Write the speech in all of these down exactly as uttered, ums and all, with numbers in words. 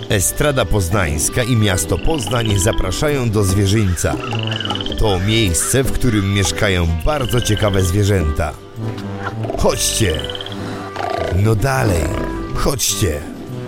Estrada Poznańska i miasto Poznań zapraszają do Zwierzyńca. To miejsce, w którym mieszkają bardzo ciekawe zwierzęta. Chodźcie! No dalej, chodźcie!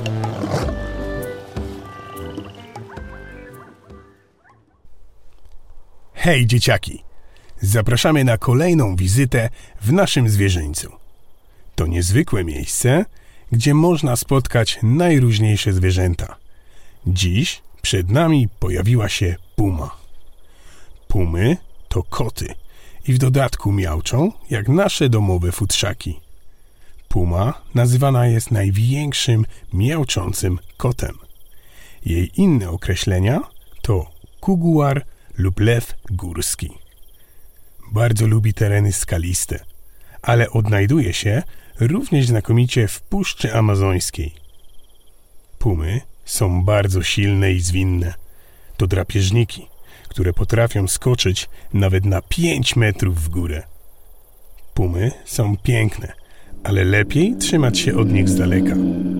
Hej dzieciaki! Zapraszamy na kolejną wizytę w naszym zwierzyńcu. To niezwykłe miejsce, gdzie można spotkać najróżniejsze zwierzęta. Dziś przed nami pojawiła się puma. Pumy to koty i w dodatku miauczą jak nasze domowe futrzaki. Puma nazywana jest największym miauczącym kotem. Jej inne określenia to kuguar lub lew górski. Bardzo lubi tereny skaliste, ale odnajduje się również znakomicie w Puszczy Amazońskiej. Pumy są bardzo silne i zwinne. To drapieżniki, które potrafią skoczyć nawet na pięć metrów w górę. Pumy są piękne, ale lepiej trzymać się od nich z daleka.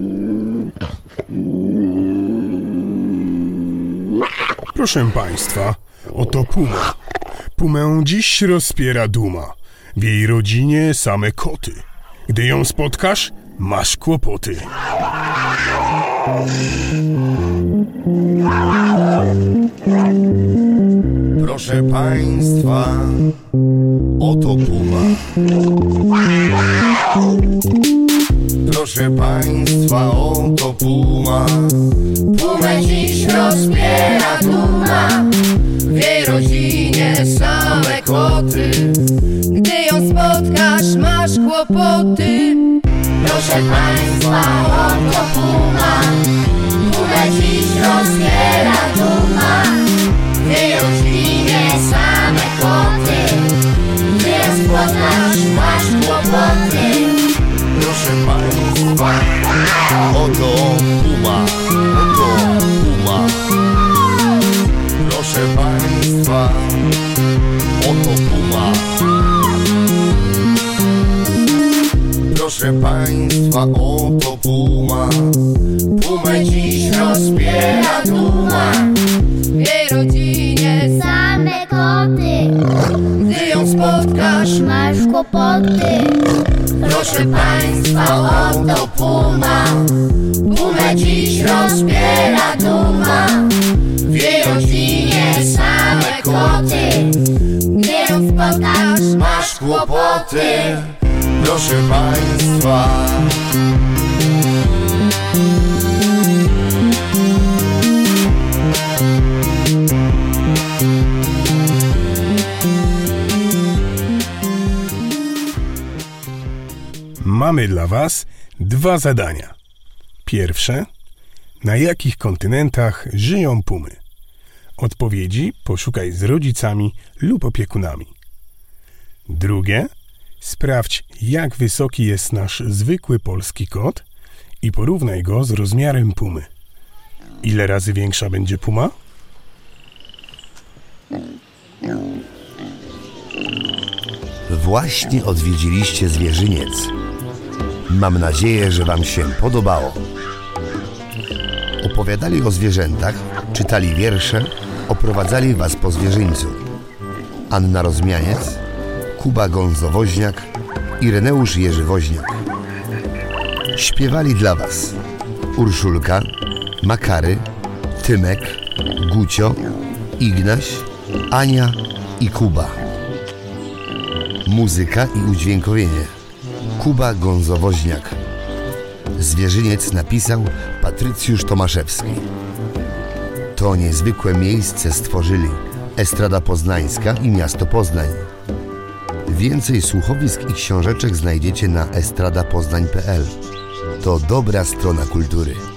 Proszę Państwa, oto puma. Pumę dziś rozpiera duma. W jej rodzinie same koty. Gdy ją spotkasz, masz kłopoty. Proszę Państwa, oto puma. Proszę Państwa, oto puma. Pumę dziś rozpiera duma. W jej rodzinie same koty. Gdy ją spotkasz, masz kłopoty. Proszę Państwa, oto puma. Pumę dziś rozpiera duma. W jej rodzinie same koty. Gdy ją spotkasz, masz kłopoty. Proszę Państwa, oto puma. Oto puma. Proszę Państwa, oto puma. Proszę Państwa, oto puma. Pumę dziś rozpiera duma. W jej rodzinie same koty. Gdy ją spotkasz, masz kłopoty. Proszę Państwa, oto puma. Pumę dziś rozpiera duma. W jej rodzinie same koty. Gdy ją spotkasz, masz kłopoty. Proszę Państwa. Mamy dla Was dwa zadania. Pierwsze, na jakich kontynentach żyją pumy? Odpowiedzi poszukaj z rodzicami lub opiekunami. Drugie, sprawdź, jak wysoki jest nasz zwykły polski kot i porównaj go z rozmiarem pumy. Ile razy większa będzie puma? Właśnie odwiedziliście Zwierzyniec. Mam nadzieję, że Wam się podobało. Opowiadali o zwierzętach, czytali wiersze, oprowadzali Was po zwierzyńcu. Anna Rozmianiec, Kuba Gonzo-Woźniak i Reneusz Jerzy Woźniak. Śpiewali dla Was Urszulka, Makary, Tymek, Gucio, Ignaś, Ania i Kuba. Muzyka i udźwiękowienie Kuba Gonzo-Woźniak. Zwierzyniec napisał Patrycjusz Tomaszewski. To niezwykłe miejsce stworzyli Estrada Poznańska i miasto Poznań. Więcej słuchowisk i książeczek znajdziecie na estrada poznań kropka p l. To dobra strona kultury.